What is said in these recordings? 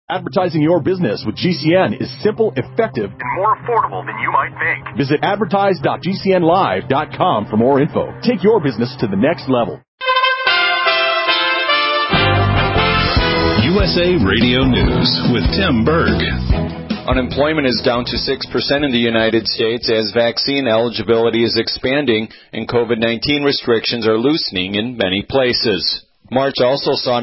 Advertising your business with GCN is simple, effective, and more affordable than you might think. Visit advertise.gcnlive.com for more info. Take your business to the next level. USA Radio News with Tim Berg. Unemployment is down to 6% in the United States as vaccine eligibility is expanding and COVID-19 restrictions are loosening in many places. March also saw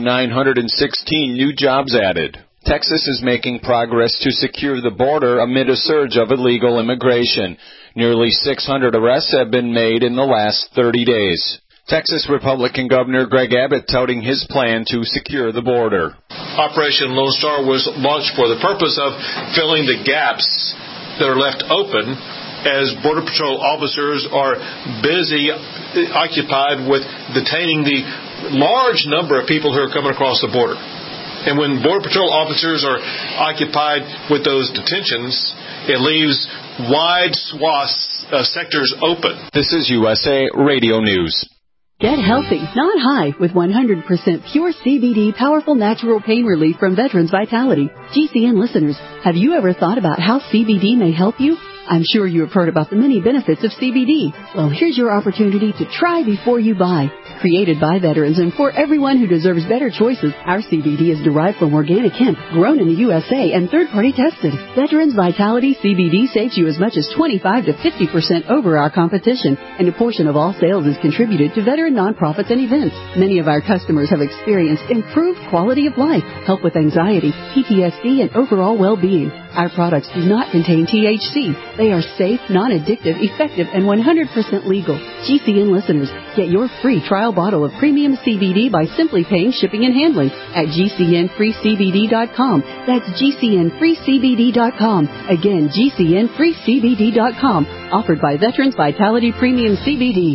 916 new jobs added. Texas is making progress to secure the border amid a surge of illegal immigration. Nearly 600 arrests have been made in the last 30 days. Texas Republican Governor Greg Abbott touting his plan to secure the border. Operation Lone Star was launched for the purpose of filling the gaps that are left open as Border Patrol officers are busy, occupied with detaining the large number of people who are coming across the border. And when Border Patrol officers are occupied with those detentions, it leaves wide swaths of sectors open. This is USA Radio News. Get healthy, not high, with 100% pure CBD powerful natural pain relief from Veterans Vitality. GCN listeners, have you ever thought about how CBD may help you? I'm sure you have heard about the many benefits of CBD. Well, here's your opportunity to try before you buy. Created by veterans and for everyone who deserves better choices, our CBD is derived from organic hemp, grown in the USA and third-party tested. Veterans Vitality CBD saves you as much as 25 to 50% over our competition, and a portion of all sales is contributed to veteran nonprofits and events. Many of our customers have experienced improved quality of life, help with anxiety, PTSD, and overall well-being. Our products do not contain THC. They are safe, non-addictive, effective, and 100% legal. GCN listeners, get your free trial bottle of premium CBD by simply paying shipping and handling at GCNFreeCBD.com. That's GCNFreeCBD.com. Again, GCNFreeCBD.com. Offered by Veterans Vitality Premium CBD.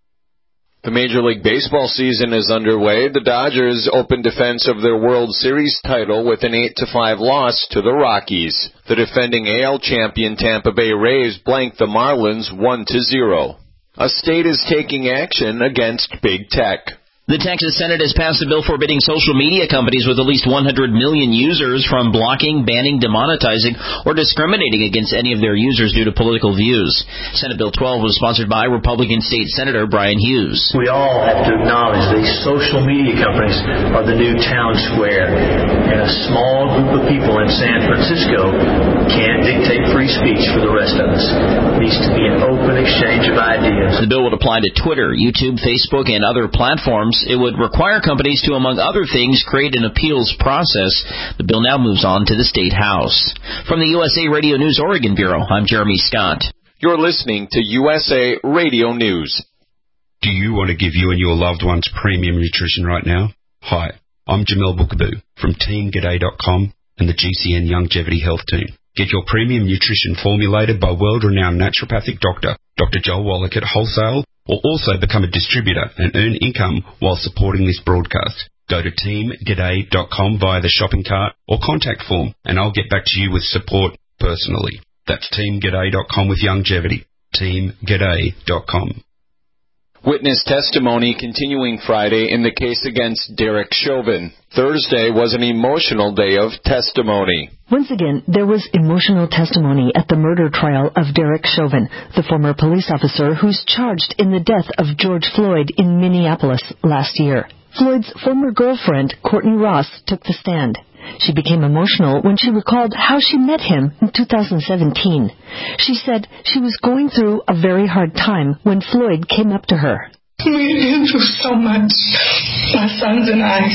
The Major League Baseball season is underway. The Dodgers opened defense of their World Series title with an 8-5 loss to the Rockies. The defending AL champion Tampa Bay Rays blanked the Marlins 1-0. A state is taking action against big tech. The Texas Senate has passed a bill forbidding social media companies with at least 100 million users from blocking, banning, demonetizing, or discriminating against any of their users due to political views. Senate Bill 12 was sponsored by Republican State Senator Brian Hughes. We all have to acknowledge these social media companies are the new town square, and a small group of people in San Francisco can't dictate free speech for the rest of us. It needs to be an open exchange of ideas. The bill would apply to Twitter, YouTube, Facebook, and other platforms. It would require companies to, among other things, create an appeals process. The bill now moves on to the State House. From the USA Radio News Oregon Bureau, I'm Jeremy Scott. You're listening to USA Radio News. Do you want to give you and your loved ones premium nutrition right now? Hi, I'm Jamel Bookaboo from TeamGaday.com and the GCN Longevity Health Team. Get your premium nutrition formulated by world-renowned naturopathic doctor, Dr. Joel Wallach at Wholesale, or also become a distributor and earn income while supporting this broadcast. Go to teamgaday.com via the shopping cart or contact form, and I'll get back to you with support personally. That's teamgaday.com with longevity. teamgaday.com. Witness testimony continuing Friday in the case against Derek Chauvin. Thursday was an emotional day of testimony. Once again, there was emotional testimony at the murder trial of Derek Chauvin, the former police officer who's charged in the death of George Floyd in Minneapolis last year. Floyd's former girlfriend, Courtney Ross, took the stand. She became emotional when she recalled how she met him in 2017. She said she was going through a very hard time when Floyd came up to her. We've been through so much, my sons and I.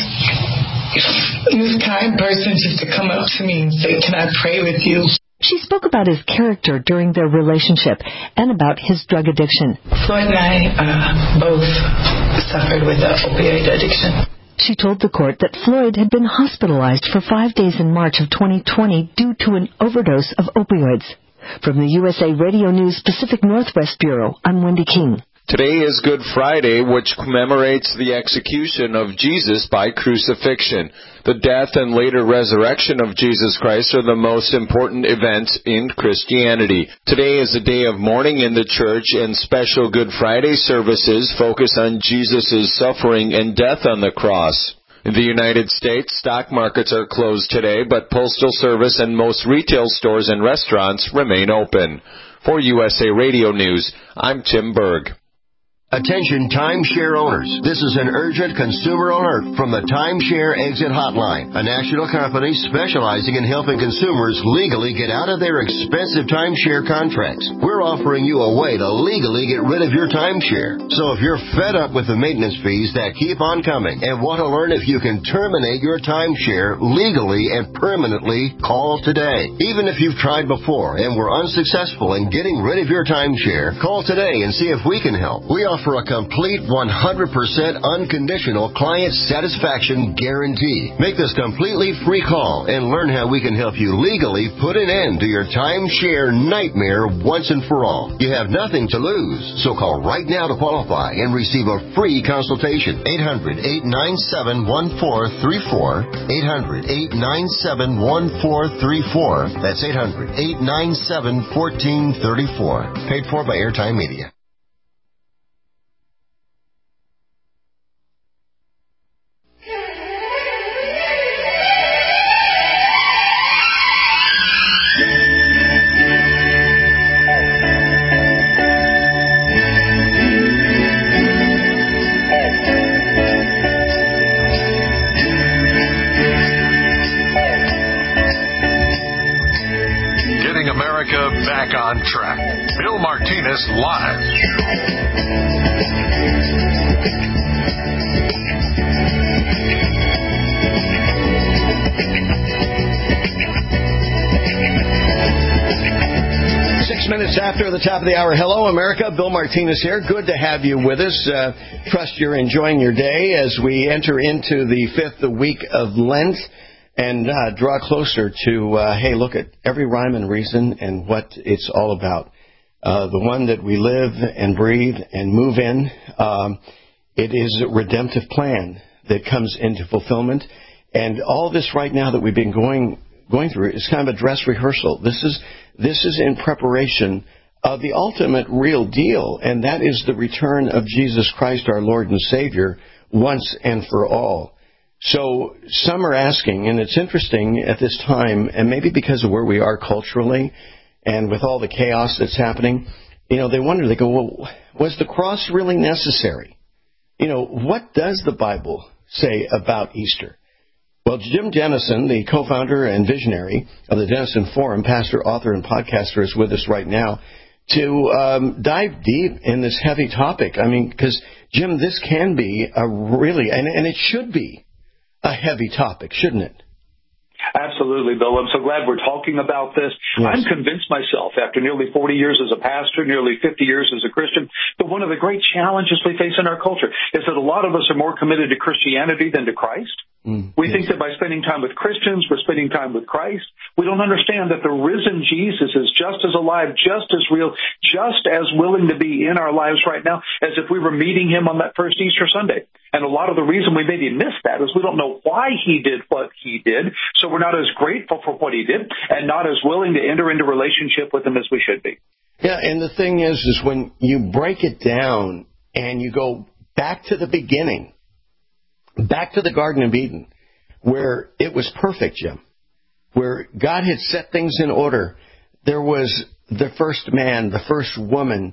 This kind person just to come up to me and say, "Can I pray with you?" She spoke about his character during their relationship and about his drug addiction. Floyd and I both suffered with an opioid addiction. She told the court that Floyd had been hospitalized for 5 days in March of 2020 due to an overdose of opioids. From the USA Radio News Pacific Northwest Bureau, I'm Wendy King. Today is Good Friday, which commemorates the execution of Jesus by crucifixion. The death and later resurrection of Jesus Christ are the most important events in Christianity. Today is a day of mourning in the church, and special Good Friday services focus on Jesus' suffering and death on the cross. In the United States, stock markets are closed today, but Postal Service and most retail stores and restaurants remain open. For USA Radio News, I'm Tim Berg. Attention timeshare owners. This is an urgent consumer alert from the Timeshare Exit Hotline, a national company specializing in helping consumers legally get out of their expensive timeshare contracts. We're offering you a way to legally get rid of your timeshare. So if you're fed up with the maintenance fees that keep on coming and want to learn if you can terminate your timeshare legally and permanently, call today. Even if you've tried before and were unsuccessful in getting rid of your timeshare, call today and see if we can help. We offer a complete 100% unconditional client satisfaction guarantee. Make this completely free call and learn how we can help you legally put an end to your timeshare nightmare once and for all. You have nothing to lose, so call right now to qualify and receive a free consultation. 800-897-1434. 800-897-1434. That's 800-897-1434. Paid for by Airtime Media. Back on track. Bill Martinez live. Minutes after the top of the hour. Hello, America. Bill Martinez here. Good to have you with us. Trust you're enjoying your day as we enter into the fifth week of Lent and draw closer to, hey, look at every rhyme and reason and what it's all about. The one that we live and breathe and move in. It is a redemptive plan that comes into fulfillment. And all this right now that we've been going through is kind of a dress rehearsal. This is in preparation of the ultimate real deal, and that is the return of Jesus Christ, our Lord and Savior, once and for all. So some are asking, and it's interesting at this time, and maybe because of where we are culturally and with all the chaos that's happening, they wonder, they go, well, was the cross really necessary? What does the Bible say about Easter? Well, Jim Denison, the co-founder and visionary of the Denison Forum, pastor, author, and podcaster, is with us right now to dive deep in this heavy topic. I mean, because, Jim, this can be a really, and it should be, a heavy topic, shouldn't it? Absolutely, Bill. I'm so glad we're talking about this. Yes. I'm convinced myself, after nearly 40 years as a pastor, nearly 50 years as a Christian, that one of the great challenges we face in our culture is that a lot of us are more committed to Christianity than to Christ. We think that by spending time with Christians, we're spending time with Christ. We don't understand that the risen Jesus is just as alive, just as real, just as willing to be in our lives right now as if we were meeting him on that first Easter Sunday. And a lot of the reason we maybe miss that is we don't know why he did what he did, so we're not as grateful for what he did and not as willing to enter into relationship with him as we should be. Yeah, and the thing is when you break it down and you go back to the beginning, back to the Garden of Eden, where it was perfect, Jim, where God had set things in order. There was the first man, the first woman,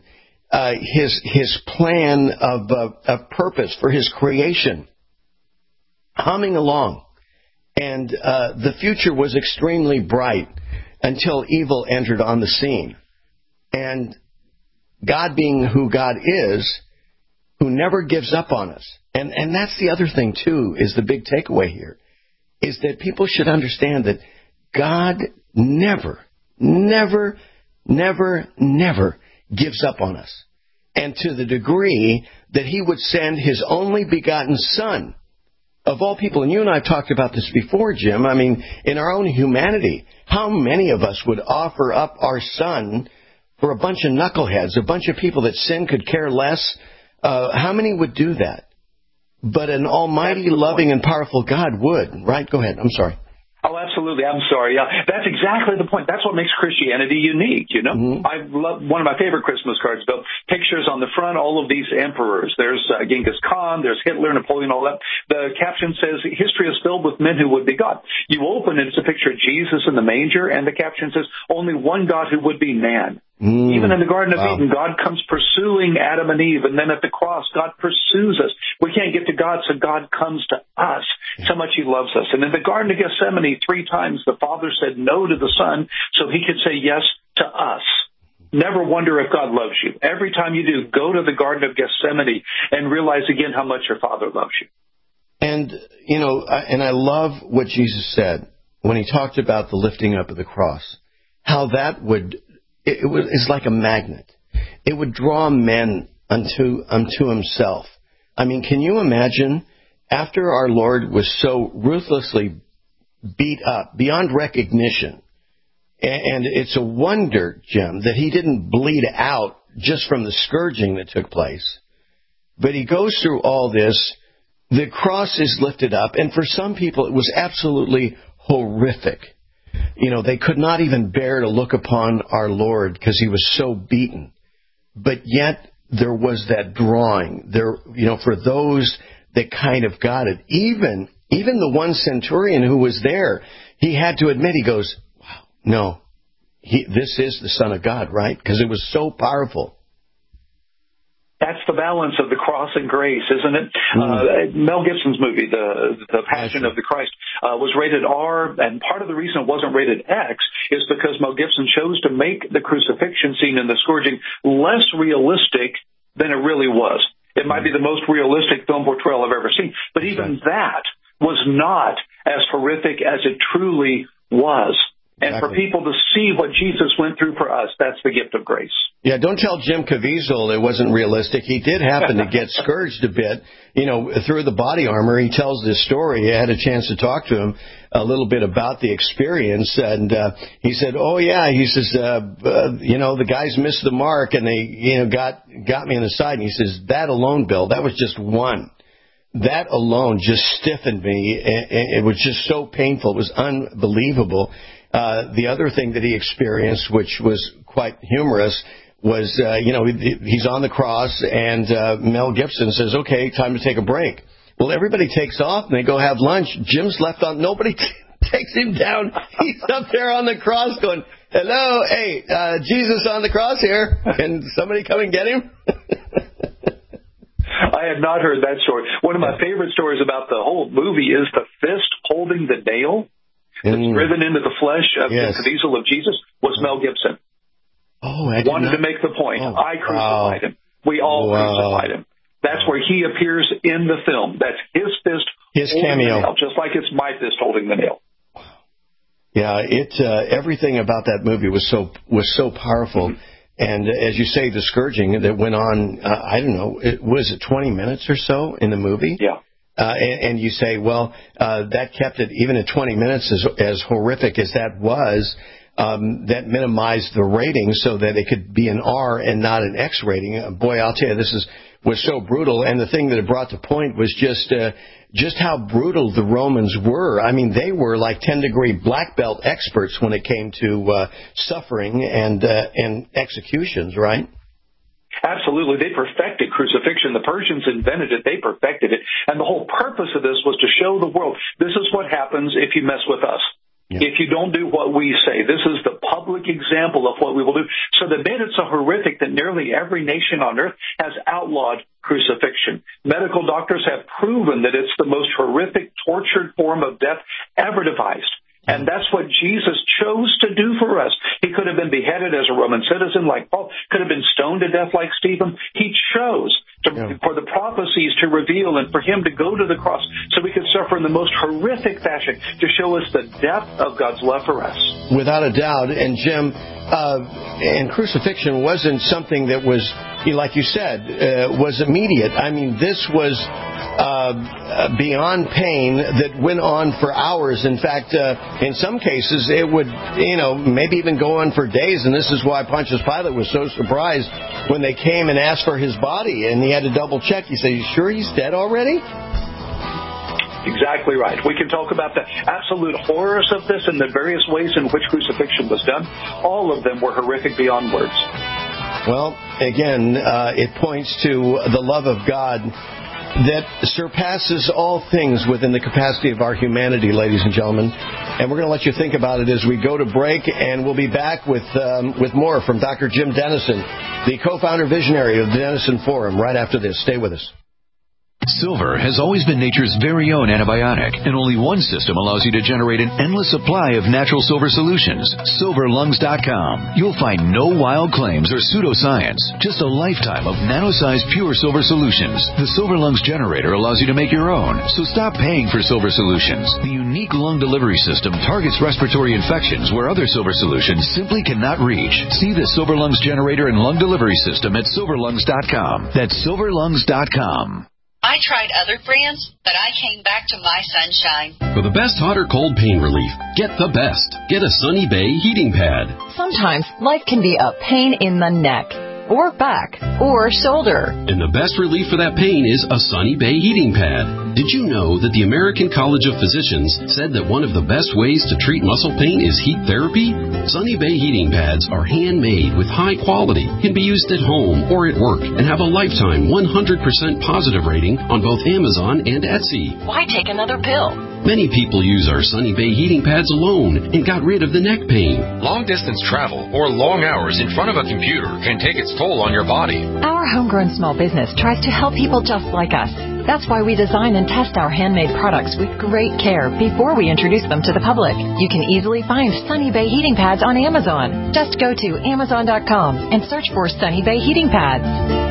his plan of purpose for his creation, humming along. And the future was extremely bright until evil entered on the scene. And God being who God is, who never gives up on us. And that's the other thing, too, is the big takeaway here, is that people should understand that God never gives up on us. And to the degree that he would send his only begotten Son, of all people, and you and I have talked about this before, Jim, I mean, in our own humanity, how many of us would offer up our son for a bunch of knuckleheads, a bunch of people that sin could care less? How many would do that? But an almighty, loving, and powerful God would, right? Go ahead. I'm sorry. Oh, absolutely. I'm sorry. That's exactly the point. That's what makes Christianity unique, you know? Mm-hmm. I love one of my favorite Christmas cards, Bill. Pictures on the front, all of these emperors. There's Genghis Khan, there's Hitler, Napoleon, all that. The caption says, history is filled with men who would be God. You open it, it's a picture of Jesus in the manger, and the caption says, only one God who would be man. Even in the Garden of Eden, God comes pursuing Adam and Eve, and then at the cross, God pursues us. We can't get to God, so God comes to us. So much He loves us. And in the Garden of Gethsemane, 3 times the Father said no to the Son so He could say yes to us. Never wonder if God loves you. Every time you do, go to the Garden of Gethsemane and realize again how much your Father loves you. And, you know, and I love what Jesus said when He talked about the lifting up of the cross, how that would... It's like a magnet. It would draw men unto Himself. I mean, can you imagine after our Lord was so ruthlessly beat up beyond recognition, and it's a wonder, Jim, that He didn't bleed out just from the scourging that took place. But He goes through all this. The cross is lifted up, and for some people it was absolutely horrific. You know, they could not even bear to look upon our Lord because He was so beaten. But yet there was that drawing there, you know, for those that kind of got it. Even the one centurion who was there, he had to admit, he goes, wow, no, this is the Son of God, right? Because it was so powerful. That's the balance of the cross and grace, isn't it? Mel Gibson's movie, The Passion of the Christ, was rated R, and part of the reason it wasn't rated X is because Mel Gibson chose to make the crucifixion scene and the scourging less realistic than it really was. It might be the most realistic film portrayal I've ever seen, but even that was not as horrific as it truly was. And for people to see what Jesus went through for us, that's the gift of grace. Yeah, don't tell Jim Caviezel it wasn't realistic. He did happen to get scourged a bit, you know, through the body armor. He tells this story. I had a chance to talk to him a little bit about the experience, and he said, oh, yeah, he says, you know, the guys missed the mark, and they, you know, got me in the side. And he says, that alone, Bill, that was just one. That alone just stiffened me. It was just so painful. It was unbelievable. The other thing that he experienced, which was quite humorous, was, you know, he's on the cross, and Mel Gibson says, okay, time to take a break. Well, everybody takes off, and they go have lunch. Jim's left on. Nobody takes him down. He's up there on the cross going, hello, hey, Jesus on the cross here. Can somebody come and get him? I had not heard that story. One of my favorite stories about the whole movie is the fist holding the nail that's driven into the flesh of the Caviezel of Jesus was Mel Gibson. Oh, wanted to make the point. I crucified him. We all crucified him. That's where he appears in the film. That's his fist, his cameo, the nail, just like it's my fist holding the nail. Yeah, everything about that movie was so powerful. And as you say, the scourging that went on, I don't know, was it 20 minutes or so in the movie? Yeah. And you say, well, that kept it, even at 20 minutes, as horrific as that was, that minimized the rating so that it could be an R and not an X rating. Boy, I'll tell you, was so brutal. And the thing that it brought to point was just how brutal the Romans were. I mean, they were like 10-degree black belt experts when it came to suffering and executions, right? Absolutely. They perfected crucifixion. The Persians invented it. They perfected it. And the whole purpose of this was to show the world, this is what happens if you mess with us. Yeah. If you don't do what we say, this is the public example of what we will do. So they made it so horrific that nearly every nation on earth has outlawed crucifixion. Medical doctors have proven that it's the most horrific, tortured form of death ever devised. And that's what Jesus chose to do for us. He could have been beheaded as a Roman citizen like Paul, could have been stoned to death like Stephen. He chose for the prophecies to reveal and for him to go to the cross so we could suffer in the most horrific fashion to show us the depth of God's love for us. Without a doubt. And Jim, and crucifixion wasn't something that was, like you said, was immediate. I mean, this was beyond pain that went on for hours. In fact, in some cases, it would, maybe even go on for days. And this is why Pontius Pilate was so surprised when they came and asked for his body. And he had to double check. He said, "You sure he's dead already?" Exactly right. We can talk about the absolute horrors of this and the various ways in which crucifixion was done. All of them were horrific beyond words. Well, again, it points to the love of God that surpasses all things within the capacity of our humanity, ladies and gentlemen. And we're going to let you think about it as we go to break, and we'll be back with more from Dr. Jim Denison, the co-founder visionary of the Denison Forum, right after this. Stay with us. Silver has always been nature's very own antibiotic, and only one system allows you to generate an endless supply of natural silver solutions. SilverLungs.com. You'll find no wild claims or pseudoscience, just a lifetime of nano-sized pure silver solutions. The Silver Lungs generator allows you to make your own, so stop paying for silver solutions. The unique lung delivery system targets respiratory infections where other silver solutions simply cannot reach. See the Silver Lungs generator and lung delivery system at SilverLungs.com. That's SilverLungs.com. I tried other brands, but I came back to My Sunshine. For the best hot or cold pain relief, get the best. Get a Sunny Bay heating pad. Sometimes life can be a pain in the neck, or back, or shoulder. And the best relief for that pain is a Sunny Bay heating pad. Did you know that the American College of Physicians said that one of the best ways to treat muscle pain is heat therapy? Sunny Bay heating pads are handmade with high quality, can be used at home or at work, and have a lifetime 100% positive rating on both Amazon and Etsy. Why take another pill? Many people use our Sunny Bay heating pads alone and got rid of the neck pain. Long-distance travel or long hours in front of a computer can take its toll on your body. Our homegrown small business tries to help people just like us. That's why we design and test our handmade products with great care before we introduce them to the public. You can easily find Sunny Bay heating pads on Amazon. Just go to Amazon.com and search for Sunny Bay heating pads.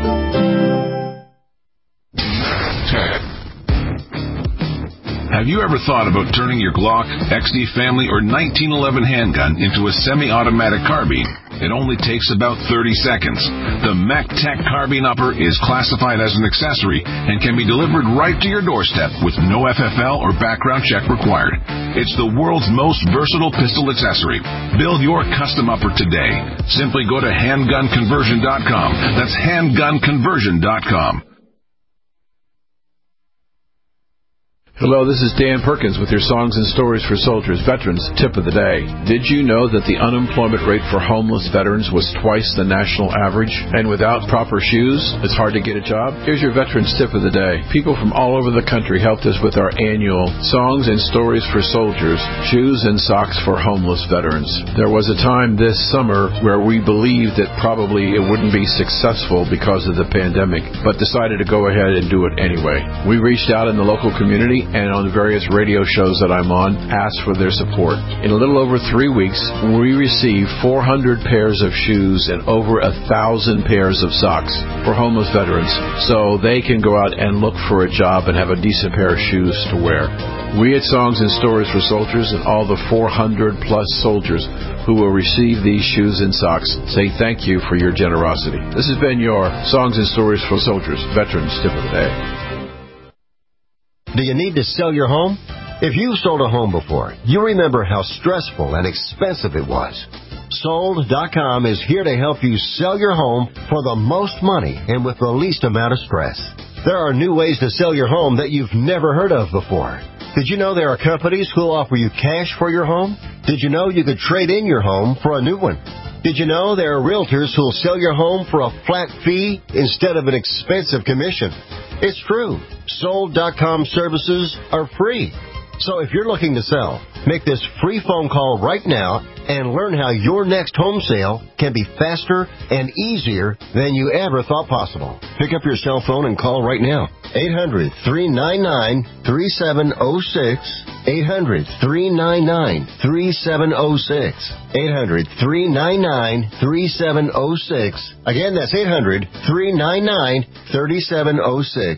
Have you ever thought about turning your Glock, XD Family, or 1911 handgun into a semi-automatic carbine? It only takes about 30 seconds. The MacTech Carbine Upper is classified as an accessory and can be delivered right to your doorstep with no FFL or background check required. It's the world's most versatile pistol accessory. Build your custom upper today. Simply go to handgunconversion.com. That's handgunconversion.com. Hello, this is Dan Perkins with your Songs and Stories for Soldiers Veterans Tip of the Day. Did you know that the unemployment rate for homeless veterans was twice the national average? And without proper shoes, it's hard to get a job? Here's your Veterans Tip of the Day. People from all over the country helped us with our annual Songs and Stories for Soldiers, Shoes and Socks for Homeless Veterans. There was a time this summer where we believed that probably it wouldn't be successful because of the pandemic, but decided to go ahead and do it anyway. We reached out in the local community and on the various radio shows that I'm on, asked for their support. In a little over 3 weeks, we received 400 pairs of shoes and over 1,000 pairs of socks for homeless veterans, so they can go out and look for a job and have a decent pair of shoes to wear. We at Songs and Stories for Soldiers and all the 400-plus soldiers who will receive these shoes and socks say thank you for your generosity. This has been your Songs and Stories for Soldiers Veterans Tip of the Day. Do you need to sell your home? If you've sold a home before, you remember how stressful and expensive it was. Sold.com is here to help you sell your home for the most money and with the least amount of stress. There are new ways to sell your home that you've never heard of before. Did you know there are companies who will offer you cash for your home? Did you know you could trade in your home for a new one? Did you know there are realtors who will sell your home for a flat fee instead of an expensive commission? It's true. Sold.com services are free. So if you're looking to sell, make this free phone call right now and learn how your next home sale can be faster and easier than you ever thought possible. Pick up your cell phone and call right now. 800-399-3706. 800-399-3706. 800-399-3706. Again, that's 800-399-3706.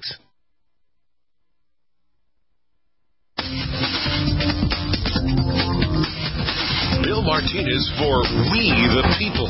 Bill Martinez for We the People.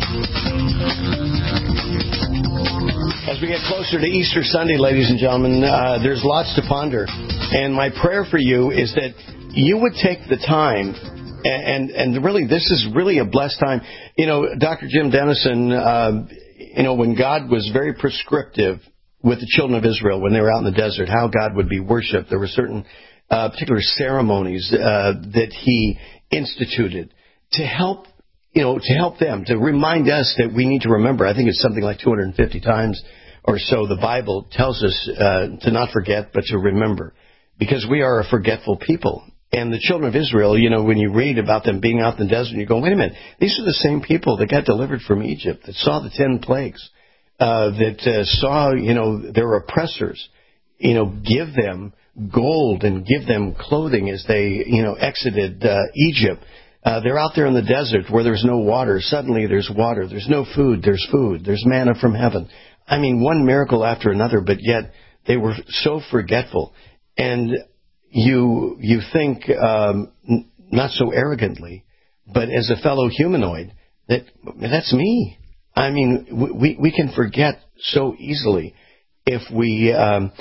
As we get closer to Easter Sunday, ladies and gentlemen, there's lots to ponder. And my prayer for you is that you would take the time, and really, this is really a blessed time. You know, Dr. Jim Denison, when God was very prescriptive with the children of Israel when they were out in the desert, how God would be worshipped. There were certain particular ceremonies that he instituted to help them, to remind us that we need to remember. I think it's something like 250 times or so the Bible tells us to not forget, but to remember, because we are a forgetful people. And the children of Israel, when you read about them being out in the desert, you go, wait a minute, these are the same people that got delivered from Egypt, that saw the 10 plagues, that saw, their oppressors, give them gold and give them clothing as they, exited Egypt. They're out there in the desert where there's no water. Suddenly there's water. There's no food. There's food. There's manna from heaven. I mean, one miracle after another, but yet they were so forgetful. And you think, not so arrogantly, but as a fellow humanoid, that's me. I mean, we can forget so easily if we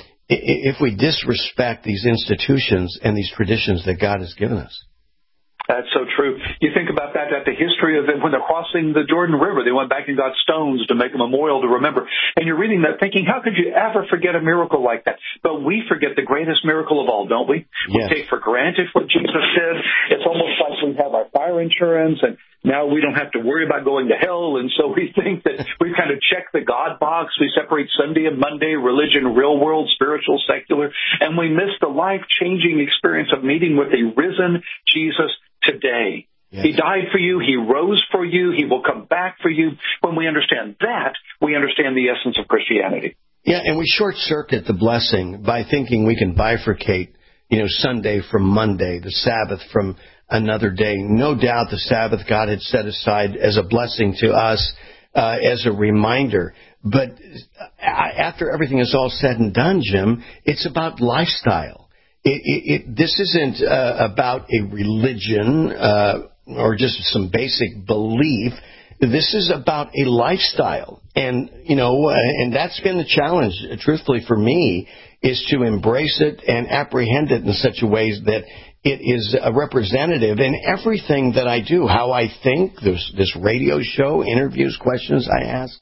disrespect these institutions and these traditions that God has given us. That's so true. You think about that, the history of it, when they're crossing the Jordan River, they went back and got stones to make a memorial to remember. And you're reading that thinking, how could you ever forget a miracle like that? But we forget the greatest miracle of all, don't we? Yes. We take for granted what Jesus said. It's almost like we have our fire insurance, and now we don't have to worry about going to hell. And so we think that we kind of check the God box. We separate Sunday and Monday, religion, real world, spiritual, secular, and we miss the life-changing experience of meeting with a risen Jesus today. Yes. He died for you. He rose for you. He will come back for you. When we understand that, we understand the essence of Christianity. Yeah, and we short-circuit the blessing by thinking we can bifurcate, Sunday from Monday, the Sabbath from another day. No doubt the Sabbath God had set aside as a blessing to us, as a reminder. But after everything is all said and done, Jim, it's about lifestyle. This isn't about a religion or just some basic belief. This is about a lifestyle. And, and that's been the challenge, truthfully, for me, is to embrace it and apprehend it in such a way that it is a representative in everything that I do, how I think, this radio show, interviews, questions I ask.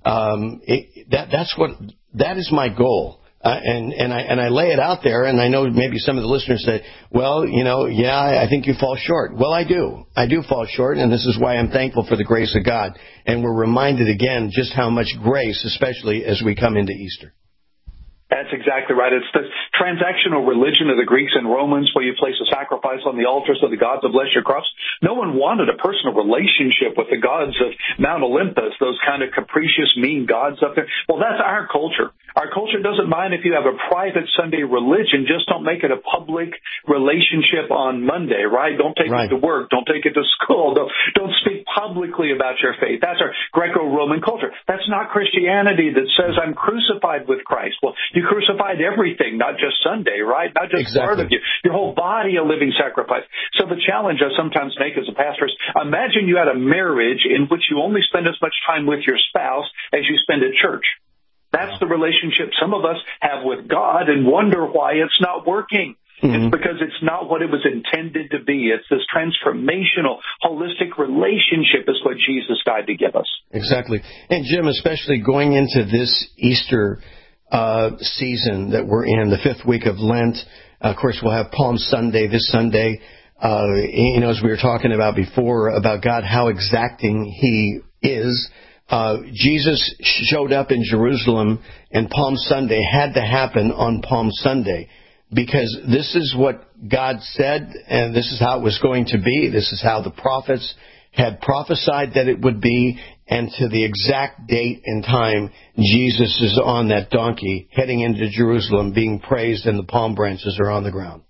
That is my goal. And I lay it out there, and I know maybe some of the listeners say, well, I think you fall short. Well, I do. I do fall short, and this is why I'm thankful for the grace of God. And we're reminded again just how much grace, especially as we come into Easter. That's exactly right. It's the transactional religion of the Greeks and Romans where you place a sacrifice on the altars of the gods of lesser crops. No one wanted a personal relationship with the gods of Mount Olympus, those kind of capricious, mean gods up there. Well, that's our culture. Our culture doesn't mind if you have a private Sunday religion. Just don't make it a public relationship on Monday, right? Don't take it to work. Don't take it to school. Don't speak publicly about your faith. That's our Greco-Roman culture. That's not Christianity that says I'm crucified with Christ. Well, you crucified everything, not just Sunday, right? Not just part of you. Your whole body a living sacrifice. So the challenge I sometimes make as a pastor is imagine you had a marriage in which you only spend as much time with your spouse as you spend at church. That's the relationship some of us have with God and wonder why it's not working. Mm-hmm. It's because it's not what it was intended to be. It's this transformational, holistic relationship is what Jesus died to give us. Exactly. And Jim, especially going into this Easter season that we're in, the fifth week of Lent. Of course, we'll have Palm Sunday this Sunday. As we were talking about before, about God, how exacting He is. Jesus showed up in Jerusalem, and Palm Sunday had to happen on Palm Sunday because this is what God said, and this is how it was going to be. This is how the prophets had prophesied that it would be, and to the exact date and time, Jesus is on that donkey heading into Jerusalem being praised, and the palm branches are on the ground.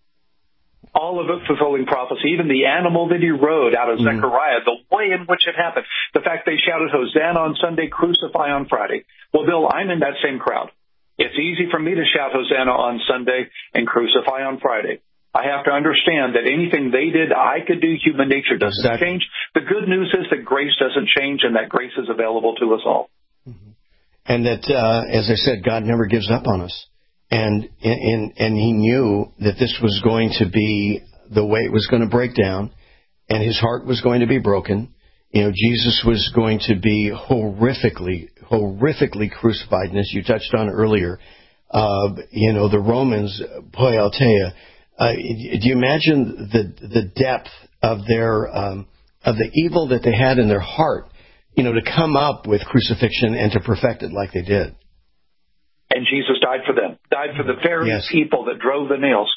All of it fulfilling prophecy, even the animal that he rode out of Zechariah, the way in which it happened, the fact they shouted Hosanna on Sunday, crucify on Friday. Well, Bill, I'm in that same crowd. It's easy for me to shout Hosanna on Sunday and crucify on Friday. I have to understand that anything they did, I could do. Human nature doesn't change. The good news is that grace doesn't change and that grace is available to us all. Mm-hmm. And that, as I said, God never gives up on us. And He knew that this was going to be the way it was going to break down, and His heart was going to be broken. Jesus was going to be horrifically crucified. And as you touched on earlier, the Romans, boy, I'll tell you, do you imagine the depth of their of the evil that they had in their heart, to come up with crucifixion and to perfect it like they did? And Jesus died for them, died for the very people that drove the nails.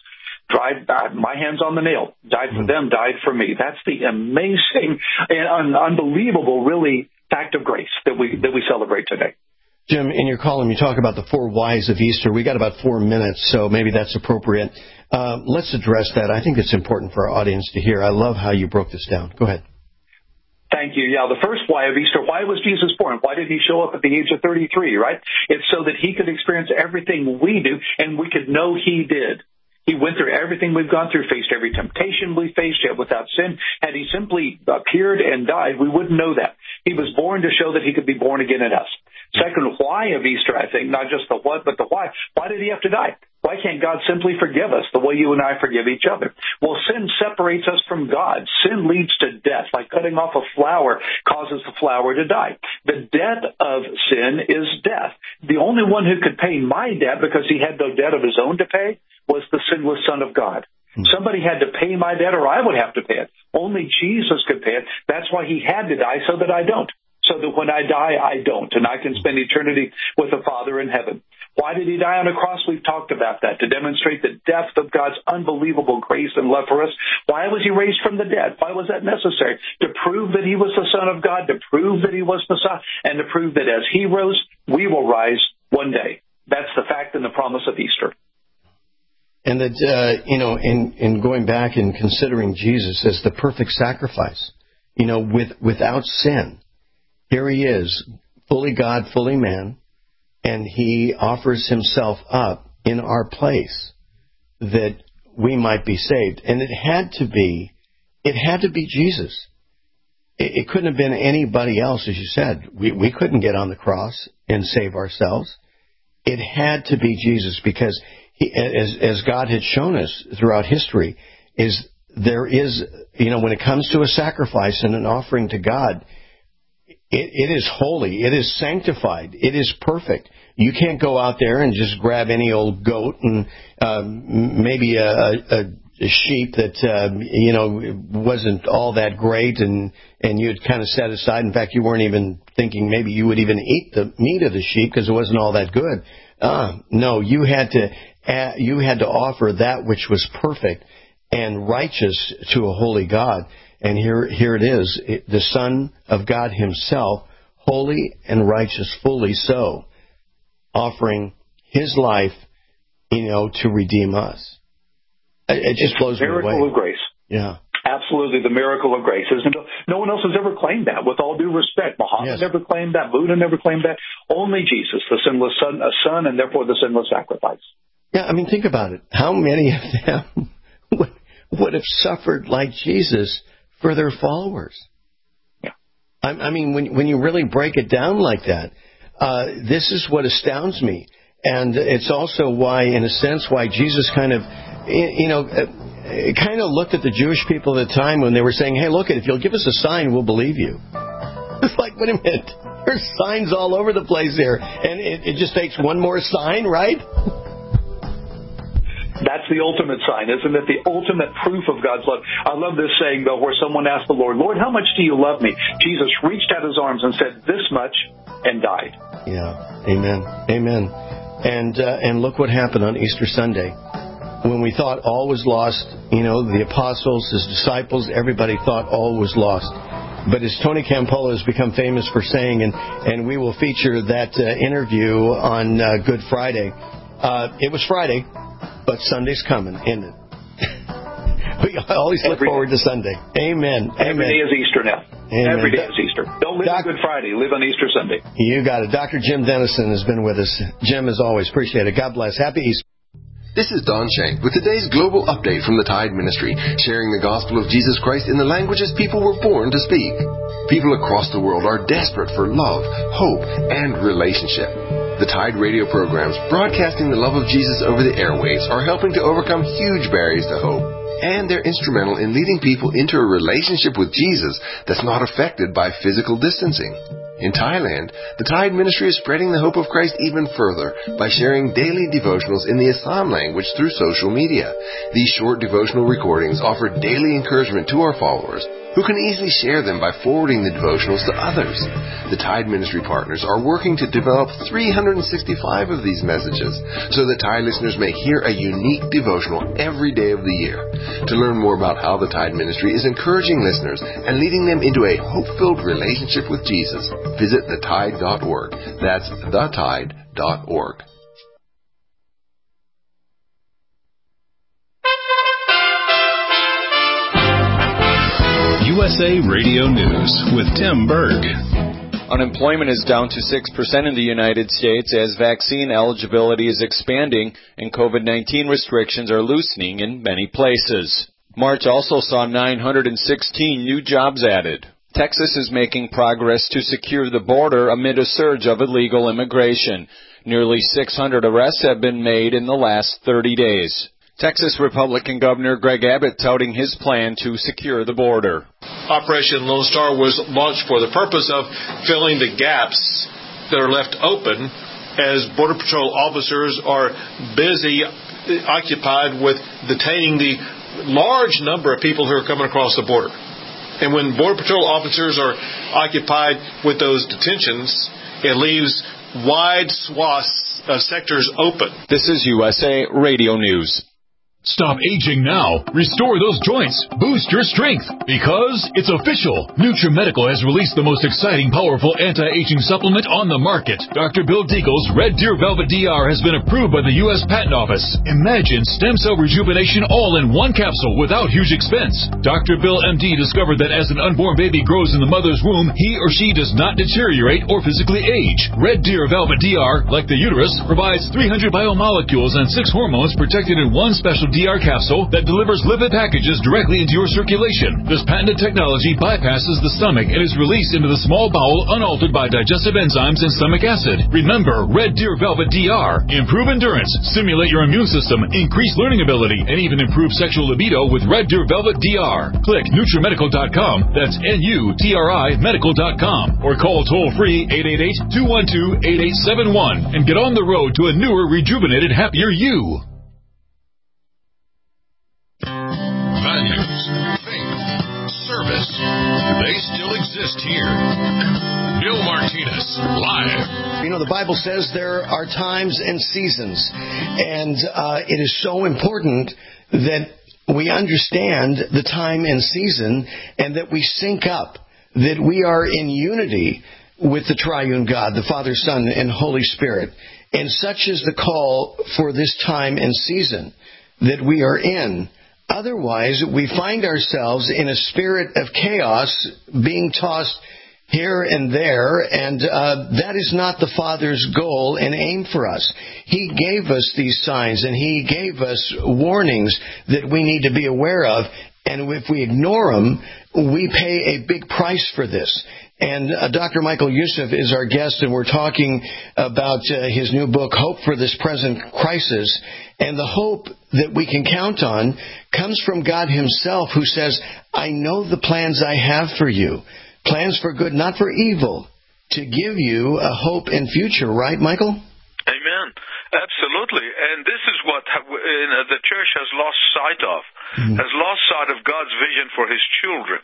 My hands on the nail, died for them, died for me. That's the amazing and unbelievable, really, fact of grace that we celebrate today. Jim, in your column, you talk about the 4 whys of Easter. We got about 4 minutes, so maybe that's appropriate. Let's address that. I think it's important for our audience to hear. I love how you broke this down. Go ahead. Thank you. Yeah, the first why of Easter, why was Jesus born? Why did he show up at the age of 33, right? It's so that he could experience everything we do, and we could know he did. He went through everything we've gone through, faced every temptation we faced, yet without sin. Had he simply appeared and died, we wouldn't know that. He was born to show that he could be born again in us. Second why of Easter, I think, not just the what, but the why. Why did he have to die? Why can't God simply forgive us the way you and I forgive each other? Well, sin separates us from God. Sin leads to death. Like cutting off a flower causes the flower to die. The debt of sin is death. The only one who could pay my debt, because he had no debt of his own to pay, was the sinless Son of God. Somebody had to pay my debt, or I would have to pay it. Only Jesus could pay it. That's why he had to die, so that I don't. So that when I die, I don't, and I can spend eternity with the Father in heaven. Why did he die on a cross? We've talked about that, to demonstrate the depth of God's unbelievable grace and love for us. Why was he raised from the dead? Why was that necessary? To prove that he was the Son of God, to prove that he was Messiah, and to prove that as he rose, we will rise one day. That's the fact and the promise of Easter. And that, in going back and considering Jesus as the perfect sacrifice, without sin, here he is, fully God, fully man, and he offers himself up in our place that we might be saved. And it had to be Jesus. It couldn't have been anybody else, as you said. We couldn't get on the cross and save ourselves. It had to be Jesus, because as God had shown us throughout history, there is, when it comes to a sacrifice and an offering to God, it is holy, it is sanctified, it is perfect. You can't go out there and just grab any old goat and maybe a sheep that wasn't all that great, and you'd kind of set aside. In fact, you weren't even thinking maybe you would even eat the meat of the sheep because it wasn't all that good. No, you had to offer that which was perfect and righteous to a holy God. And here it is, the Son of God himself, holy and righteous, fully so, offering his life, to redeem us. It just blows me away. The miracle of grace. Yeah. Absolutely, the miracle of grace. No one else has ever claimed that, with all due respect. Muhammad never claimed that. Buddha never claimed that. Only Jesus, the sinless son, and therefore the sinless sacrifice. Yeah, think about it. How many of them would have suffered like Jesus for their followers? Yeah. When you really break it down like that, this is what astounds me. And it's also why, in a sense, why Jesus kind of looked at the Jewish people at the time when they were saying, hey, look, if you'll give us a sign, we'll believe you. It's like, wait a minute, there's signs all over the place here. And it just takes one more sign, right? That's the ultimate sign, isn't it? The ultimate proof of God's love. I love this saying, though, where someone asked the Lord, how much do you love me? Jesus reached out his arms and said, this much, and died. Yeah, amen, amen. And look what happened on Easter Sunday. When we thought all was lost, the apostles, his disciples, everybody thought all was lost. But as Tony Campolo has become famous for saying, and we will feature that interview on Good Friday, it was Friday, but Sunday's coming, isn't it? We always look forward to Sunday. Amen. Every day is Easter now. Amen. Every day is Easter. Don't live on Good Friday. Live on Easter Sunday. You got it. Dr. Jim Dennison has been with us. Jim, as always, appreciate it. God bless. Happy Easter. This is Don Shank with today's global update from the Tide Ministry, sharing the gospel of Jesus Christ in the languages people were born to speak. People across the world are desperate for love, hope, and relationship. The Tide radio programs broadcasting the love of Jesus over the airwaves are helping to overcome huge barriers to hope and they're instrumental in leading people into a relationship with Jesus that's not affected by physical distancing. In Thailand, the Tide Ministry is spreading the hope of Christ even further by sharing daily devotionals in the Assam language through social media. These short devotional recordings offer daily encouragement to our followers, who can easily share them by forwarding the devotionals to others. The Tide Ministry partners are working to develop 365 of these messages so that Tide listeners may hear a unique devotional every day of the year. To learn more about how the Tide Ministry is encouraging listeners and leading them into a hope-filled relationship with Jesus, visit thetide.org. That's thetide.org. USA Radio News with Tim Berg. Unemployment is down to 6% in the United States as vaccine eligibility is expanding and COVID-19 restrictions are loosening in many places. March also saw 916 new jobs added. Texas is making progress to secure the border amid a surge of illegal immigration. Nearly 600 arrests have been made in the last 30 days. Texas Republican Governor Greg Abbott touting his plan to secure the border. Operation Lone Star was launched for the purpose of filling the gaps that are left open as Border Patrol officers are busy, occupied with detaining the large number of people who are coming across the border. And when Border Patrol officers are occupied with those detentions, it leaves wide swaths of sectors open. This is USA Radio News. Stop aging now. Restore those joints. Boost your strength. Because it's official. NutriMedical has released the most exciting, powerful anti-aging supplement on the market. Dr. Bill Deagle's Red Deer Velvet DR has been approved by the U.S. Patent Office. Imagine stem cell rejuvenation all in one capsule without huge expense. Dr. Bill MD discovered that as an unborn baby grows in the mother's womb, he or she does not deteriorate or physically age. Red Deer Velvet DR, like the uterus, provides 300 biomolecules and 6 hormones protected in one special DR capsule that delivers lipid packages directly into your circulation. This patented technology bypasses the stomach and is released into the small bowel unaltered by digestive enzymes and stomach acid. Remember, Red Deer Velvet DR. Improve endurance, stimulate your immune system, increase learning ability, and even improve sexual libido with Red Deer Velvet DR. Click NutriMedical.com, that's NUTRI Medical.com, or call toll-free 888-212-8871 and get on the road to a newer, rejuvenated, happier you. Values, faith, service, they still exist here. Bill Martinez, live. You know, the Bible says there are times and seasons, and it is so important that we understand the time and season and that we sync up, that we are in unity with the triune God, the Father, Son, and Holy Spirit. And such is the call for this time and season that we are in. Otherwise, we find ourselves in a spirit of chaos, being tossed here and there, and that is not the Father's goal and aim for us. He gave us these signs, and He gave us warnings that we need to be aware of, and if we ignore them, we pay a big price for this. And Dr. Michael Youssef is our guest, and we're talking about his new book, Hope for This Present Crisis. And the hope that we can count on comes from God Himself, who says, I know the plans I have for you, plans for good, not for evil, to give you a hope and future. Right, Michael? Amen. Absolutely. And this is what the church has lost sight of, has lost sight of God's vision for His children.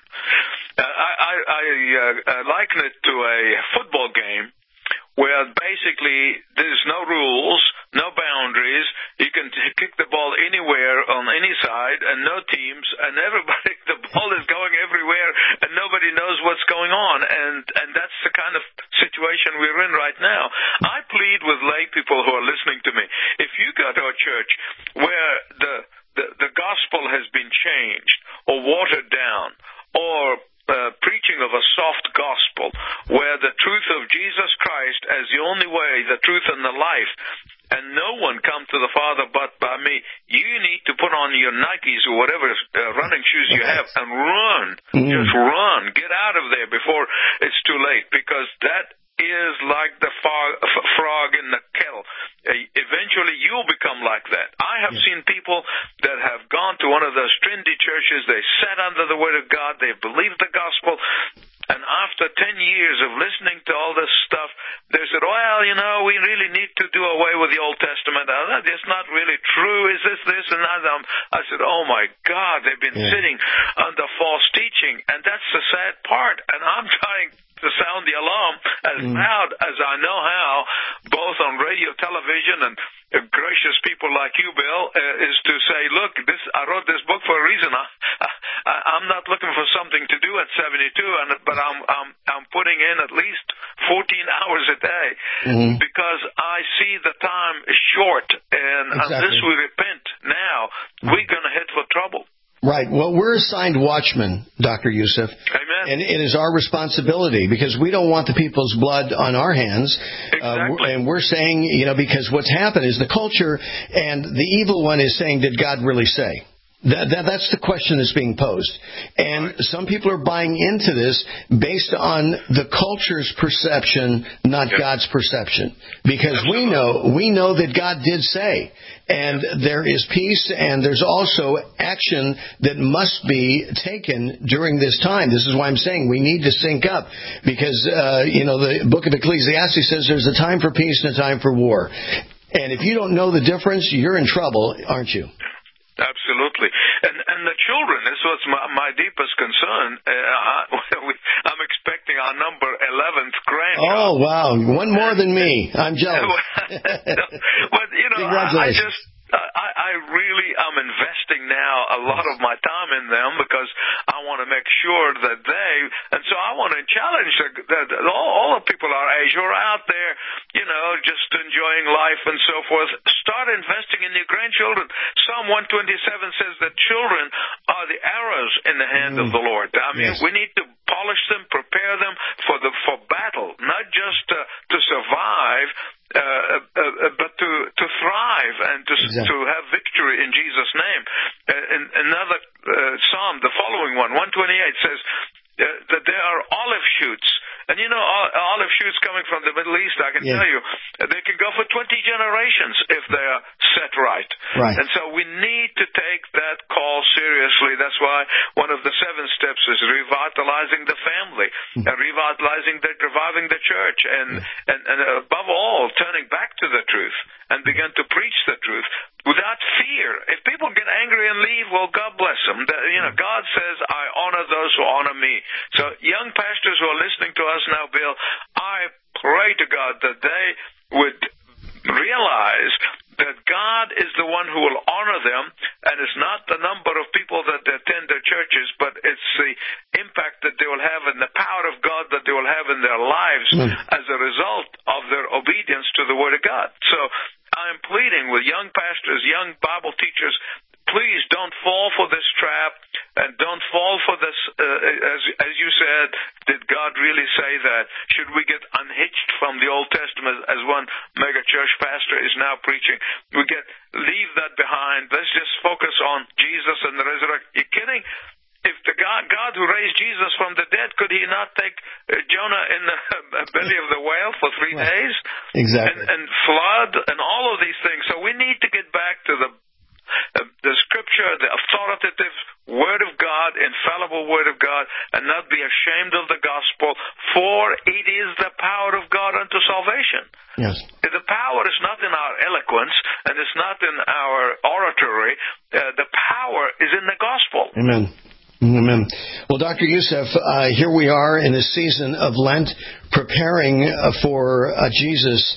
I liken it to a football game where basically there's no rules, no boundaries. You can kick the ball anywhere on any side and no teams, and everybody, the ball is going everywhere and nobody knows what's going on. And that's the kind of situation we're in right now. I plead with lay people who are listening to me. If you go to a church where the gospel has been changed or watered down, or preaching of a soft gospel where the truth of Jesus Christ as the only way, the truth and the life, and no one come to the Father but by me, you need to put on your Nikes or whatever running shoes you have and run. Just run. Get out of there before it's too late, because that is like the frog in the kettle. eventually you'll become like that. I have seen people that have gone to one of those trendy churches. They sat under the Word of God. They believed the gospel. And after 10 years of listening to all this stuff, they said, well, we really need to do away with the Old Testament. It's not really true. Is this and that? I said, oh, my God, they've been sitting under false teaching. And that's the sad part. And I'm trying to sound the alarm as loud as I know how, both on radio, television, and gracious people like you, Bill, is to say, look, I wrote this book for a reason. I'm not looking for something to do at 72, but I'm putting in at least 14 hours a day because I see the time is short, and unless we repent now, we're going to head for trouble. Right. Well, we're assigned watchmen, Dr. Youssef. Amen. And it is our responsibility because we don't want the people's blood on our hands. Exactly. And we're saying, because what's happened is the culture and the evil one is saying, did God really say? That's the question that's being posed. And some people are buying into this based on the culture's perception, not God's perception. Because we know that God did say. And there is peace, and there's also action that must be taken during this time. This is why I'm saying we need to sync up. Because, the book of Ecclesiastes says there's a time for peace and a time for war. And if you don't know the difference, you're in trouble, aren't you? Absolutely. And the children, this was my deepest concern. I'm expecting our number 11th grandchild. Oh, wow. One more than me. I'm jealous. But, Congratulations. I really am investing now a lot of my time in them because I want to make sure that and so I want to challenge that all the people our age who are out there, just enjoying life and so forth, start investing in your grandchildren. Psalm 127 says that children are the arrows in the hand of the Lord. I mean, we need to polish them, prepare them for battle, not just to survive, but to thrive and to have victory in Jesus' name. Another psalm, the following one, 128, says that there are olive shoots. And olive shoots coming from the Middle East, I can tell you, they can go for 20 generations if they're set right. And so we need to take that call seriously. That's why one of the 7 steps is revitalizing the family, reviving the church, and above all, turning back to the truth and begin to preach the truth without fear. If people get angry and leave, well, God bless them. God says, I honor those who honor me. So young pastors who are listening to us now, Bill, I pray to God that they would realize that God is the one who will honor them, and it's not the number of people that attend their churches, but it's the impact that they will have and the power of God that they will have in their lives as a result of their obedience to the Word of God. So I'm pleading with young pastors, young Bible teachers, please don't fall for this trap and don't fall for this, as you said, did God really say that? Should we get unhitched from the Old Testament as one mega church pastor is now preaching? Leave that behind. Let's just focus on Jesus and the resurrection. You're kidding? If the God who raised Jesus from the dead, could he not take Jonah in the belly of the whale for 3 days? Exactly. And flood and all of these things. So we need to get back to the Scripture, the authoritative Word of God, infallible Word of God, and not be ashamed of the gospel, for it is the power of God unto salvation. Yes. The power is not in our eloquence, and it's not in our oratory. The power is in the gospel. Amen. Amen. Well, Dr. Youssef, here we are in a season of Lent, preparing for Jesus'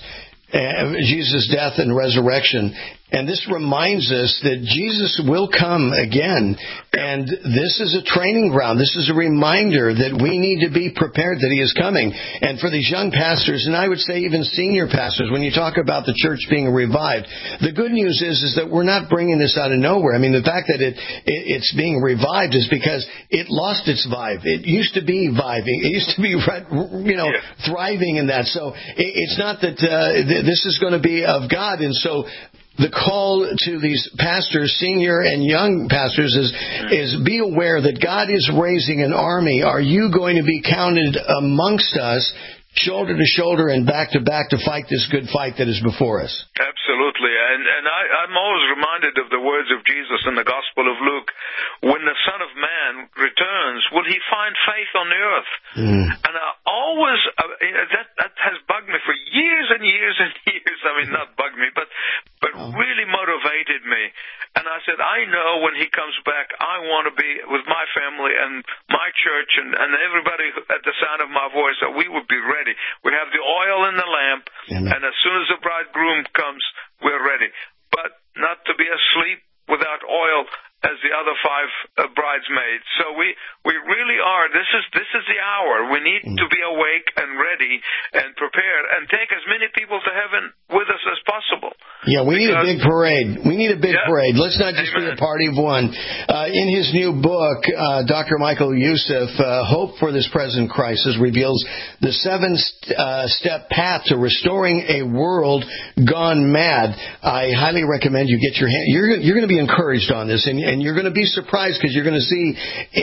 death and resurrection. And this reminds us that Jesus will come again. And this is a training ground. This is a reminder that we need to be prepared that he is coming. And for these young pastors, and I would say even senior pastors, when you talk about the church being revived, the good news is that we're not bringing this out of nowhere. I mean, the fact that it's being revived is because it lost its vibe. It used to be vibing. It used to be, thriving in that. So it's not that this is going to be of God. And so the call to these pastors, senior and young pastors, is be aware that God is raising an army. Are you going to be counted amongst us shoulder to shoulder and back to back to fight this good fight that is before us. Absolutely. And I'm always reminded of the words of Jesus in the Gospel of Luke. When the Son of Man returns, will he find faith on the earth? And I always, that has bugged me for years and years and years. I mean, not bugged me, but really motivated me. And I said, I know when he comes back, I want to be with my family and my church and everybody at the sound of my voice, that we would be ready. We have the oil in the lamp, and as soon as the bridegroom comes, we're ready. But not to be asleep without oil as the other five bridesmaids. So we really are. This is the hour. We need to be awake and ready and prepared and take as many people to heaven with us as possible. Yeah, we need a big parade. We need a big parade. Let's not just be a party of one. In his new book, Dr. Michael Youssef, Hope for This Present Crisis, reveals the 7-step path to restoring a world gone mad. I highly recommend you get your hand. You're going to be encouraged on this, and you're going to be surprised because you're going to see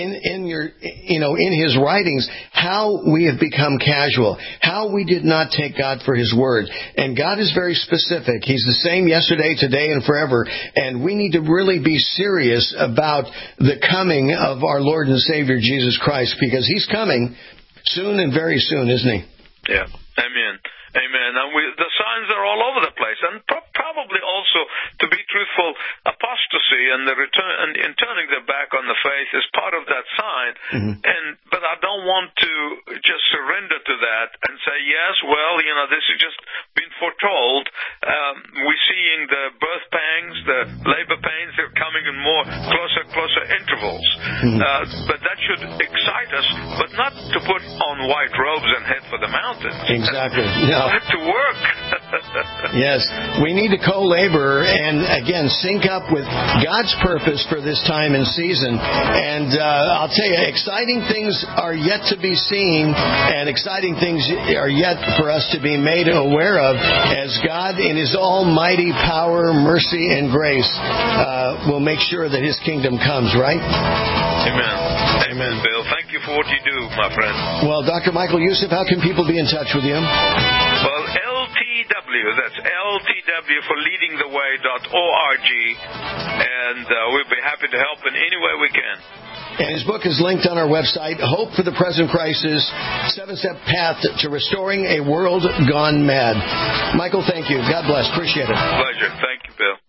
in his writings how we have become casual, how we did not take God for His word. And God is very specific. He's the same yesterday, today, and forever. And we need to really be serious about the coming of our Lord and Savior Jesus Christ, because He's coming soon and very soon, isn't He? Yeah. Amen. Amen. And the signs are all over the place, and probably also, to be truthful, apostasy and the return and turning their back on the faith is part of that sign. But I don't want to just surrender to that and say, yes, well, this has just been foretold. We're seeing the birth pangs, the labor pains. They're coming in more closer intervals. But that should excite us, but not to put on white robes and head for the mountains. Exactly. No. To work. Yes. We need to co-labor and, again, sync up with God's purpose for this time and season. And I'll tell you, exciting things are yet to be seen, and exciting things are yet for us to be made aware of as God, in His almighty power, mercy, and grace, will make sure that His kingdom comes, right? Amen. Amen, Bill. Thank you for what you do, my friend. Well, Dr. Michael Youssef, how can people be in touch with you? Well, LTW, that's LTW for leadingtheway.org, and we'll be happy to help in any way we can. And his book is linked on our website, Hope for the Present Crisis, 7-Step Path to Restoring a World Gone Mad. Michael, thank you. God bless. Appreciate it. Pleasure. Thank you, Bill.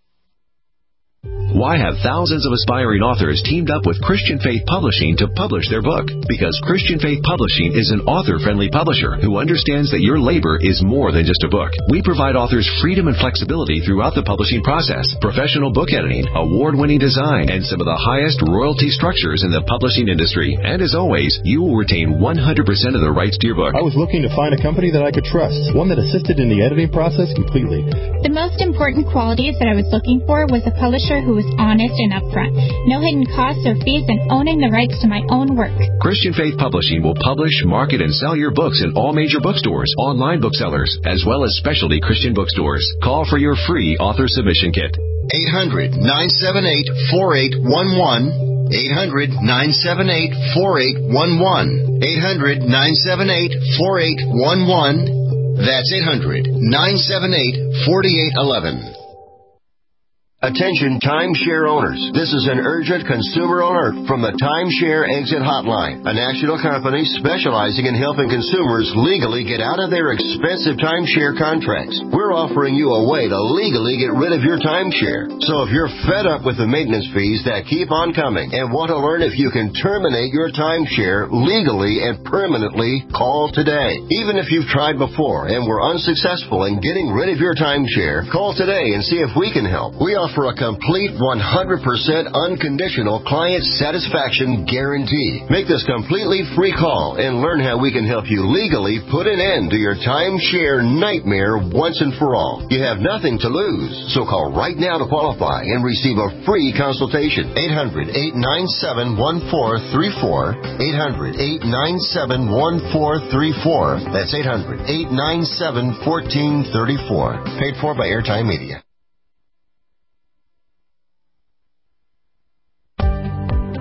Why have thousands of aspiring authors teamed up with Christian Faith Publishing to publish their book? Because Christian Faith Publishing is an author-friendly publisher who understands that your labor is more than just a book. We provide authors freedom and flexibility throughout the publishing process, professional book editing, award-winning design, and some of the highest royalty structures in the publishing industry. And as always, you will retain 100% of the rights to your book. I was looking to find a company that I could trust, one that assisted in the editing process completely. The most important qualities that I was looking for was a publisher who was honest and upfront, no hidden costs or fees, and owning the rights to my own work. Christian Faith Publishing will publish, market, and sell your books in all major bookstores, online booksellers, as well as specialty Christian bookstores. Call for your free author submission kit. 800-978-4811. 800-978-4811. 800-978-4811. That's 800-978-4811. Attention timeshare owners. This is an urgent consumer alert from the Timeshare Exit Hotline, a national company specializing in helping consumers legally get out of their expensive timeshare contracts. We're offering you a way to legally get rid of your timeshare. So if you're fed up with the maintenance fees that keep on coming and want to learn if you can terminate your timeshare legally and permanently, call today. Even if you've tried before and were unsuccessful in getting rid of your timeshare, call today and see if we can help. We offer a complete 100% unconditional client satisfaction guarantee. Make this completely free call and learn how we can help you legally put an end to your timeshare nightmare once and for all. You have nothing to lose, so call right now to qualify and receive a free consultation. 800-897-1434. 800-897-1434. That's 800-897-1434. Paid for by Airtime Media.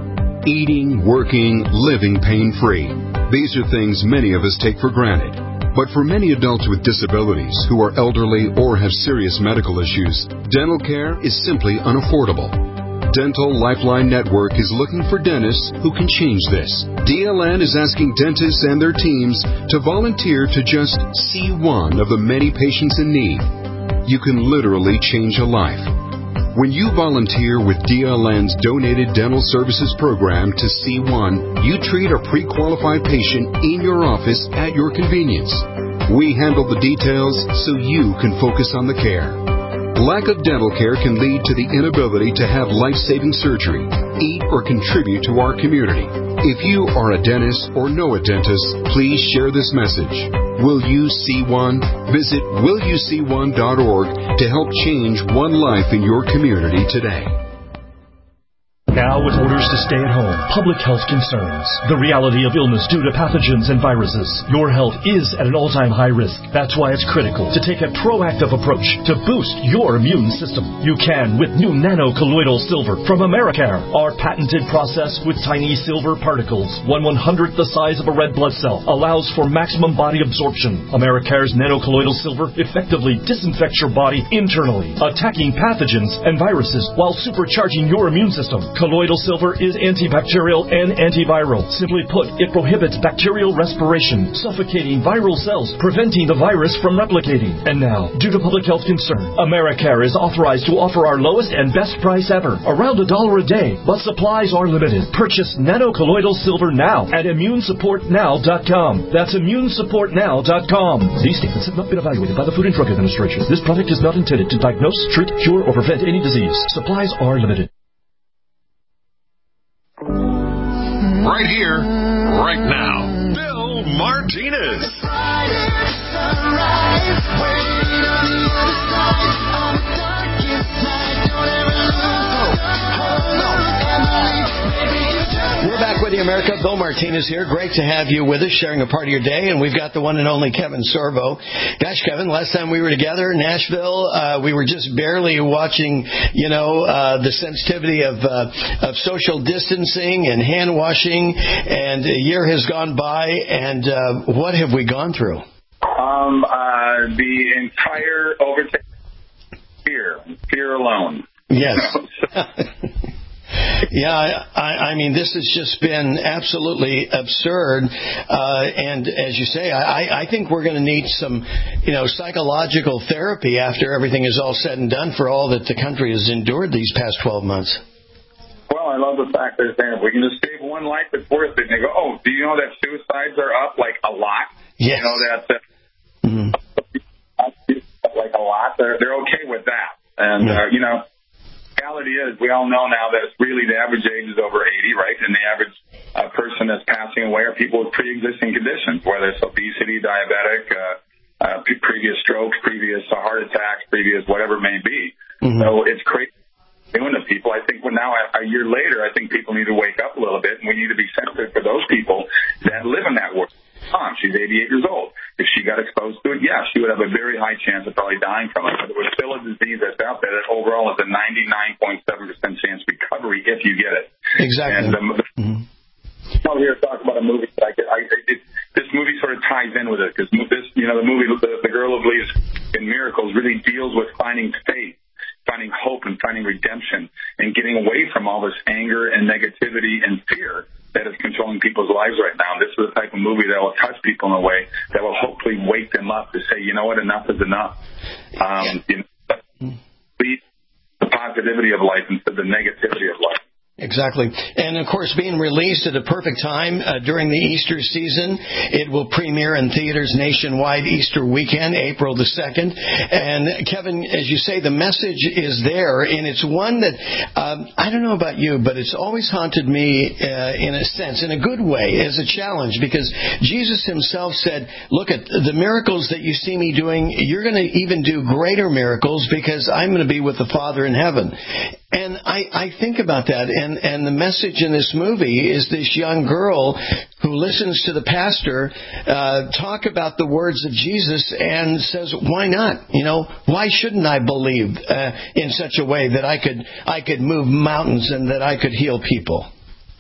Eating, working, living pain-free. These are things many of us take for granted. But for many adults with disabilities who are elderly or have serious medical issues, dental care is simply unaffordable. Dental Lifeline Network is looking for dentists who can change this. DLN is asking dentists and their teams to volunteer to just see one of the many patients in need. You can literally change a life. When you volunteer with DLN's Donated Dental Services Program to C1, you treat a pre-qualified patient in your office at your convenience. We handle the details so you can focus on the care. Lack of dental care can lead to the inability to have life-saving surgery, eat, or contribute to our community. If you are a dentist or know a dentist, please share this message. Will You See One? Visit willyouseeone.org to help change one life in your community today. Now with orders to stay at home, public health concerns, the reality of illness due to pathogens and viruses, your health is at an all-time high risk. That's why it's critical to take a proactive approach to boost your immune system. You can with new nano-colloidal silver from Americare. Our patented process with tiny silver particles, 1/100th the size of a red blood cell, allows for maximum body absorption. Americare's nano-colloidal silver effectively disinfects your body internally, attacking pathogens and viruses while supercharging your immune system. Colloidal silver is antibacterial and antiviral. Simply put, it prohibits bacterial respiration, suffocating viral cells, preventing the virus from replicating. And now, due to public health concern, Americare is authorized to offer our lowest and best price ever, around $1 a day, but supplies are limited. Purchase nano-colloidal silver now at immunesupportnow.com. That's immunesupportnow.com. These statements have not been evaluated by the Food and Drug Administration. This product is not intended to diagnose, treat, cure, or prevent any disease. Supplies are limited. Right here, right now, Bill Martinez. We're back with you, America. Bill Martinez here. Great to have you with us, sharing a part of your day. And we've got the one and only Kevin Sorbo. Gosh, Kevin, last time we were together in Nashville, we were just barely watching, the sensitivity of social distancing and hand washing. And a year has gone by. And what have we gone through? The entire overtaking fear alone. Yes. Yeah, I mean, this has just been absolutely absurd. And as you say, I think we're going to need some, psychological therapy after everything is all said and done for all that the country has endured these past 12 months. Well, I love the fact that if we can just save one life, it's worth it. And they go, oh, do you know that suicides are up like a lot? Yes. Like a lot. They're okay with that. And, the reality is, we all know now that it's really the average age is over 80, right? And the average person that's passing away are people with pre-existing conditions, whether it's obesity, diabetic, previous strokes, previous heart attacks, previous whatever it may be. Mm-hmm. So it's crazy doing to people. I think now, a year later, I think people need to wake up a little bit, and we need to be sensitive for those people that live in that world. She's 88 years old. If she got exposed to it, she would have a very high chance of probably dying from it. But it was still a disease that's out there that overall is a 99.7% chance recovery if you get it. Exactly. And I'm here to talk about a movie that this movie sort of ties in with it because the movie The Girl Who Believes in Miracles really deals with finding faith, finding hope, and finding redemption, and getting away from all this anger and negativity and fear that is controlling people's lives right now. This is the type of movie that will touch people in a way that will hopefully wake them up to say, you know what, enough is enough. Lead the positivity of life instead of the negativity of life. Exactly. And, of course, being released at a perfect time during the Easter season. It will premiere in theaters nationwide Easter weekend, April the 2nd. And, Kevin, as you say, the message is there, and it's one that, I don't know about you, but it's always haunted me in a sense, in a good way, as a challenge, because Jesus himself said, look, at the miracles that you see me doing, you're going to even do greater miracles because I'm going to be with the Father in heaven. And I think about that, and the message in this movie is this young girl who listens to the pastor talk about the words of Jesus and says, why not? Why shouldn't I believe in such a way that I could move mountains and that I could heal people?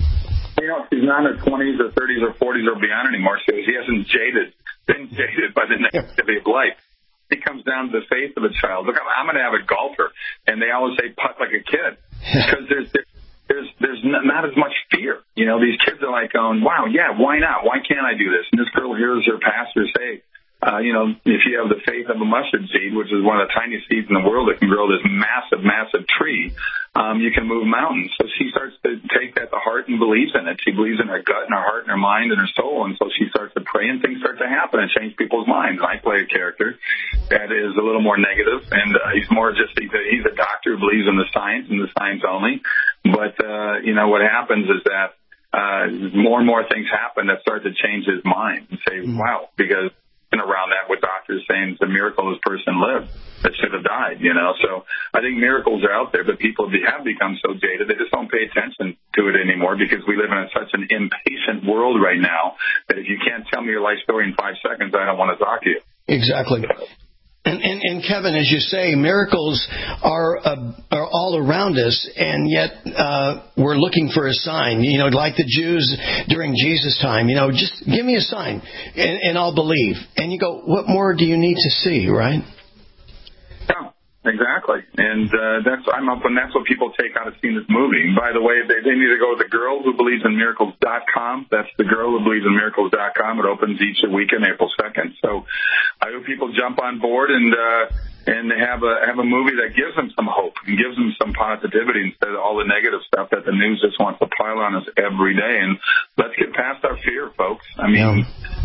She's not in her 20s or 30s or 40s or beyond anymore, so she hasn't been jaded by the activity of life. It comes down to the faith of a child. Look, I'm an avid golfer, and they always say putt like a kid because there's not as much fear. You know, these kids are like going, wow, yeah, why not? Why can't I do this? And this girl hears her pastor say, you know, if you have the faith of a mustard seed, which is one of the tiniest seeds in the world that can grow this massive, massive tree, you can move mountains. So she starts to take that to heart and believes in it. She believes in her gut and her heart and her mind and her soul. And so she starts to pray and things start to happen and change people's minds. And I play a character that is a little more negative, and he's more just, he's a doctor who believes in the science and the science only. But, you know, what happens is that more and more things happen that start to change his mind and say, wow, because around that with doctors saying it's a miracle this person lived that should have died, you know. So I think miracles are out there, but people have become so jaded they just don't pay attention to it anymore because we live in such an impatient world right now that if you can't tell me your life story in 5 seconds, I don't want to talk to you. Exactly. And Kevin, as you say, miracles are all around us, and yet we're looking for a sign. You know, like the Jews during Jesus' time. You know, just give me a sign, and I'll believe. And you go, what more do you need to see, right? Yeah, exactly. And that's what people take out of seeing this movie. And by the way, they need to go to thegirlwhobelievesinmiracles.com. That's thegirlwhobelievesinmiracles.com. It opens each weekend, April 2nd. So I hope people jump on board and have a movie that gives them some hope and gives them some positivity instead of all the negative stuff that the news just wants to pile on us every day. And let's get past our fear, folks. I mean,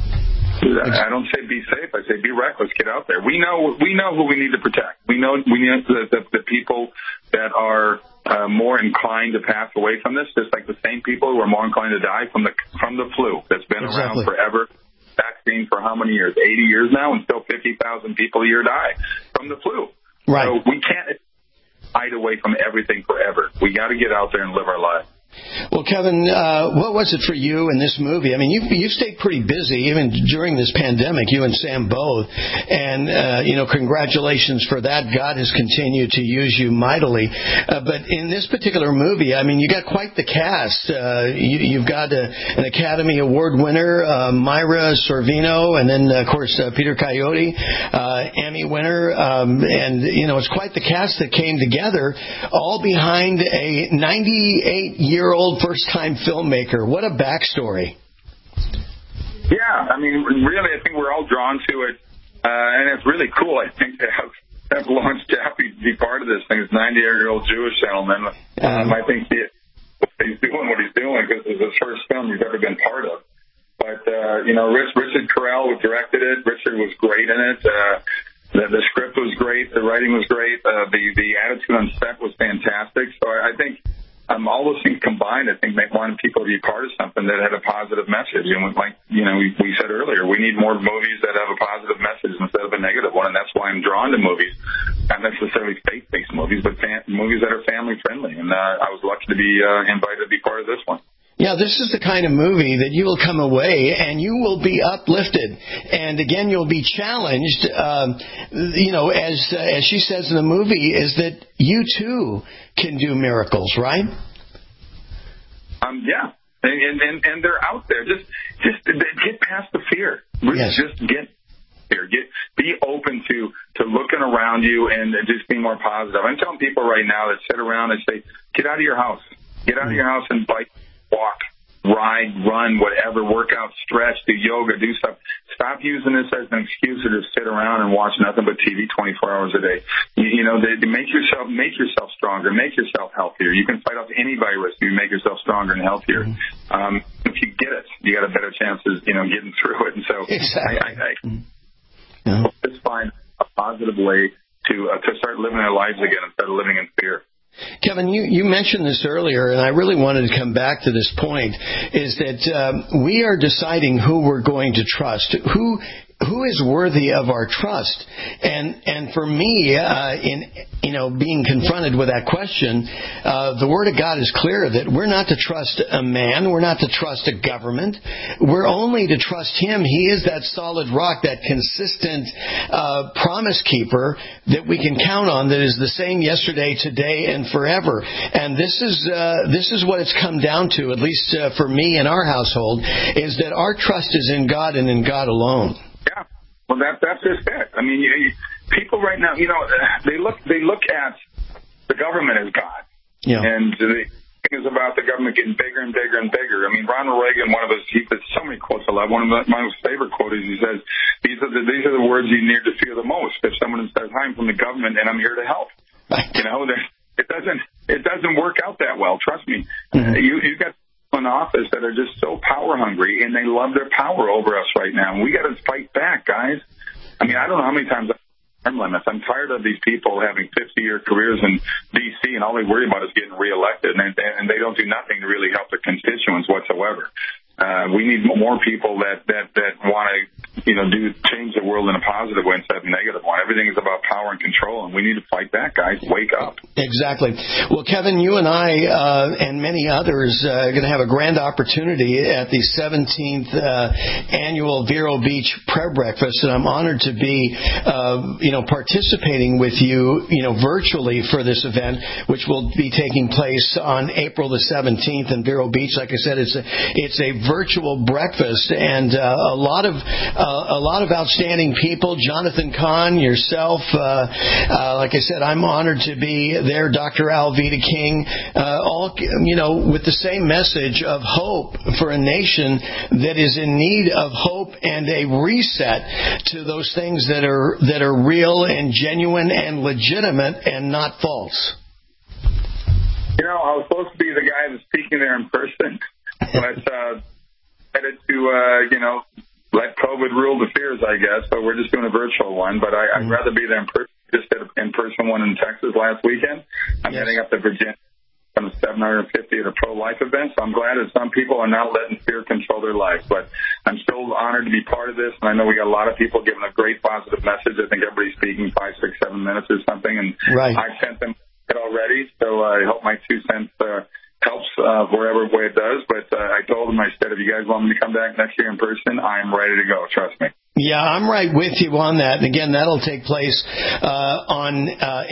I don't say be safe. I say be reckless. Get out there. We know who we need to protect. We need the people that are more inclined to pass away from this, just like the same people who are more inclined to die from the flu that's been around forever. Vaccine for how many years? 80 years now, and still 50,000 people a year die from the flu. Right. So we can't hide away from everything forever. We got to get out there and live our lives. Well, Kevin, what was it for you in this movie? I mean, you stayed pretty busy even during this pandemic, you and Sam both. And, you know, congratulations for that. God has continued to use you mightily. But in this particular movie, I mean, you got quite the cast. You've got an Academy Award winner, Myra Sorvino, and then, of course, Peter Coyote, Emmy winner. And, you know, it's quite the cast that came together, all behind a 98-year-old first-time filmmaker. What a backstory. Yeah, I mean, really, I think we're all drawn to it, and it's really cool, I think, to have Lawrence Chappie be part of this thing. It's a 98-year-old Jewish gentleman. I think he's doing what he's doing because it's his first film he's ever been part of. But, you know, Richard Carell directed it. Richard was great in it. The script was great. The writing was great. The attitude on set was fantastic. So I think all those things combined, I think, wanted people to be part of something that had a positive message. And like, you know, we said earlier, we need more movies that have a positive message instead of a negative one. And that's why I'm drawn to movies, not necessarily faith-based movies, but movies that are family-friendly. And I was lucky to be invited to be part of this one. Yeah, this is the kind of movie that you will come away and you will be uplifted. And again, you'll be challenged, you know, as she says in the movie, is that you too can do miracles, right? Yeah. And they're out there. Just get past the fear. Yes. Just get here. Be open to looking around you and just being more positive. I'm telling people right now that sit around and say, get out of your house. Get out of your house and bike. Walk, ride, run, whatever, work out, stretch, do yoga, do stuff. Stop using this as an excuse to just sit around and watch nothing but TV 24 hours a day. You know, make yourself stronger, make yourself healthier. You can fight off any virus if you make yourself stronger and healthier. If you get it, you got a better chance of, you know, getting through it. And so exactly. Let's find a positive way to start living our lives again instead of living in fear. Kevin, you mentioned this earlier, and I really wanted to come back to this point, is that we are deciding who we're going to trust, who is worthy of our trust. And for me, in being confronted with that question, the Word of God is clear that we're not to trust a man, we're not to trust a government, we're only to trust Him. He is that solid rock, that consistent promise keeper that we can count on, that is the same yesterday, today, and forever. And this is what it's come down to, at least for me and our household, is that our trust is in God and in God alone. Yeah. Well, that's just it. I mean, people right now, they look at the government as God. Yeah. And the thing is about the government getting bigger and bigger and bigger. I mean, Ronald Reagan, he said so many quotes I love. One of my most favorite quotes is he says, these are the words you need to fear the most. If someone says, I'm from the government and I'm here to help. It doesn't work out that well. Trust me. Mm-hmm. You got people in office that are just so power hungry and they love their power over us right now. And we got to fight back, guys. I mean, I don't know how many times term limits. I'm tired of these people having 50-year careers in D.C. and all they worry about is getting reelected, and they don't do nothing to really help their constituents whatsoever. We need more people that want to, change the world in a positive way instead of a negative one. Everything is about power and control, and we need to fight back, guys. Wake up. Exactly. Well, Kevin, you and I and many others are going to have a grand opportunity at the 17th annual Vero Beach Prayer Breakfast, and I'm honored to be, participating with you, virtually for this event, which will be taking place on April the 17th in Vero Beach. Like I said, it's a virtual breakfast, and a lot of outstanding people. Jonathan Kahn, yourself, like I said, I'm honored to be there. Dr. Alveda King, all with the same message of hope for a nation that is in need of hope and a reset to those things that are real and genuine and legitimate and not false. I was supposed to be the guy that's speaking there in person, but headed to let COVID rule the fears, I guess. So we're just doing a virtual one, but I'd rather be there in person. Just did an in-person one in Texas last weekend. I'm heading up to Virginia on the 750 at a pro-life event. So I'm glad that some people are not letting fear control their life. But I'm still honored to be part of this, and I know we got a lot of people giving a great positive message. I think everybody's speaking 5, 6, 7 minutes or something, and I've sent them it already. So I hope my 2 cents helps wherever way it does. But I told them, I said, if you guys want me to come back next year in person, I'm ready to go. Trust me. Yeah, I'm right with you on that. And again, that'll take place on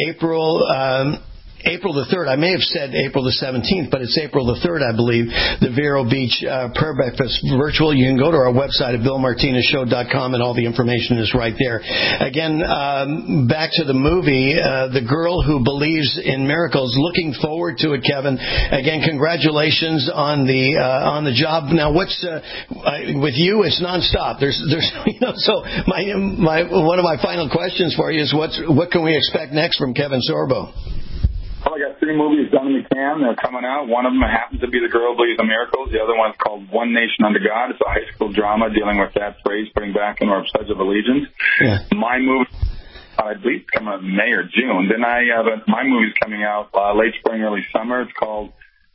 April the 3rd. I may have said April the 17th, but it's April the 3rd, I believe, the Vero Beach Prayer Breakfast virtual. You can go to our website at BillMartinezShow.com, and all the information is right there. Again, back to the movie, The Girl Who Believes in Miracles. Looking forward to it, Kevin. Again, congratulations on the job. Now, what's with you? It's nonstop. There's So one of my final questions for you is what can we expect next from Kevin Sorbo? Well, I got 3 movies done in the can. They're coming out. One of them happens to be The Girl Who Believes in Miracles. The other one's called One Nation Under God. It's a high school drama dealing with that phrase, putting back in our Pledge of Allegiance. Yeah. My movie, I believe, it's coming out in May or June. Then my movie's coming out late spring, early summer. It's called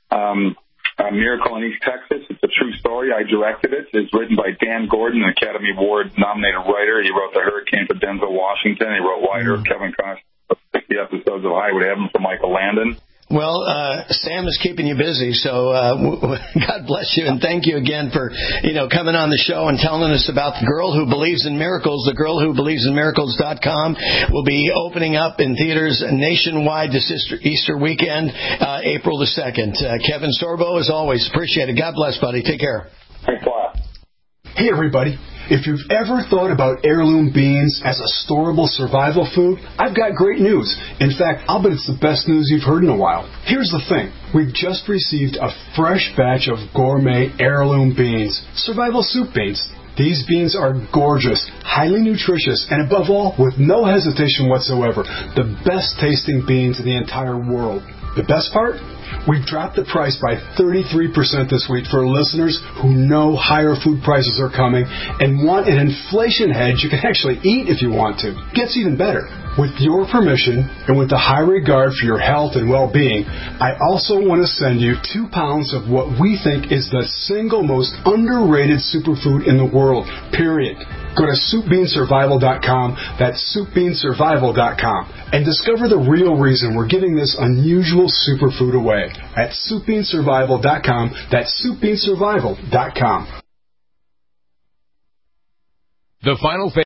Miracle in East Texas. It's a true story. I directed it. It's written by Dan Gordon, an Academy Award-nominated writer. He wrote The Hurricane for Denzel Washington. He wrote Wider, Kevin Costner. 60 episodes of Highway to Heaven for Michael Landon. Well, Sam is keeping you busy, so God bless you, and thank you again for coming on the show and telling us about The Girl Who Believes in Miracles. TheGirlWhoBelievesInMiracles.com will be opening up in theaters nationwide this Easter weekend, April the 2nd. Kevin Sorbo, as always, appreciate it. God bless, buddy. Take care. Thanks a lot. Hey, everybody. If you've ever thought about heirloom beans as a storable survival food, I've got great news. In fact, I'll bet it's the best news you've heard in a while. Here's the thing. We've just received a fresh batch of gourmet heirloom beans, survival soup beans. These beans are gorgeous, highly nutritious, and above all, with no hesitation whatsoever, the best tasting beans in the entire world. The best part? We've dropped the price by 33% this week for listeners who know higher food prices are coming and want an inflation hedge you can actually eat if you want to. Gets even better. With your permission and with the high regard for your health and well-being, I also want to send you 2 pounds of what we think is the single most underrated superfood in the world, period. Go to SoupBeanSurvival.com, that's SoupBeanSurvival.com, and discover the real reason we're giving this unusual superfood away at SoupBeanSurvival.com, that's SoupBeanSurvival.com. The final